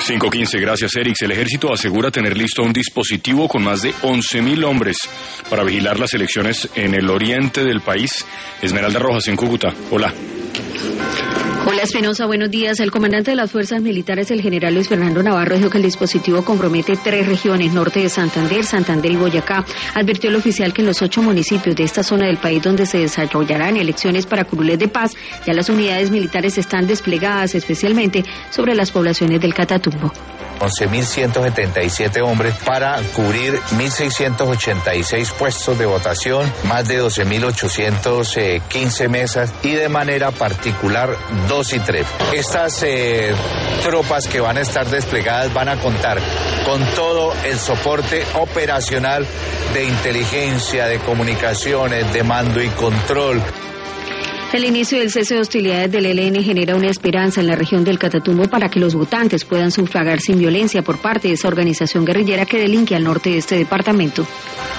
5:15, gracias Erix. El ejército asegura tener listo un dispositivo con más de 11.000 hombres para vigilar las elecciones en el oriente del país. Esmeralda Rojas en Cúcuta. Hola. Hola Espinosa, buenos días. El comandante de las fuerzas militares, el general Luis Fernando Navarro, dijo que el dispositivo compromete 3 regiones, norte de Santander y Boyacá. Advirtió el oficial que en los 8 municipios de esta zona del país donde se desarrollarán elecciones para curules de paz, ya las unidades militares están desplegadas, especialmente sobre las poblaciones del Catatumbo. 11.177 hombres para cubrir 1.686 puestos de votación, más de 12.815 mesas y de manera particular 2 y 3. Estas tropas que van a estar desplegadas van a contar con todo el soporte operacional de inteligencia, de comunicaciones, de mando y control. El inicio del cese de hostilidades del ELN genera una esperanza en la región del Catatumbo para que los votantes puedan sufragar sin violencia por parte de esa organización guerrillera que delinque al norte de este departamento.